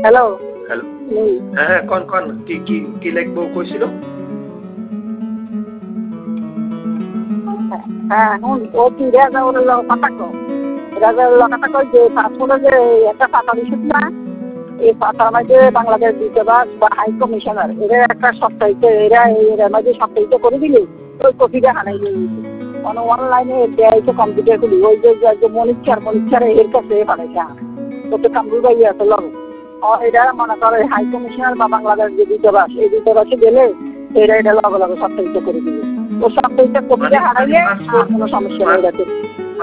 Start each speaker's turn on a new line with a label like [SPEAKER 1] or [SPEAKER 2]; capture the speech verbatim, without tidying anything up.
[SPEAKER 1] hello
[SPEAKER 2] hello হ্যাঁ হ্যাঁ কন কন কি কি কি লিখবো কইছিল
[SPEAKER 1] হ্যাঁ হুন ও কি রাজা ওর কথা কো রাজা ওর কথা কই যে পাসপোর্টে যে একটা পাতা দিছিস না এই পাতার মধ্যে বাংলাদেশ দূতাবাস বা হাই কমিশনার এরা একটা সপ্তাহিত এরা এর মধ্যে সপ্তাহিত করে দিলি ওই কপিটা হারাই দিবি মানে অনলাইনে দেয় তো কম্পিউটার খুলি ওই যে মনিচার মনিচার এর কাছে বানাইছে ওতে কম্পিউটার ইয়ে আছে লগে এটা মনে করে হাই কমিশনার বা বাংলাদেশ যে দূতাবাস এই দূতাবাসে গেলে এরা এটা লগে লগে সপ্তাহিত করে দিবি ও সপ্তাহিত কপিটা হারাইলে আর কোনো সমস্যা নেই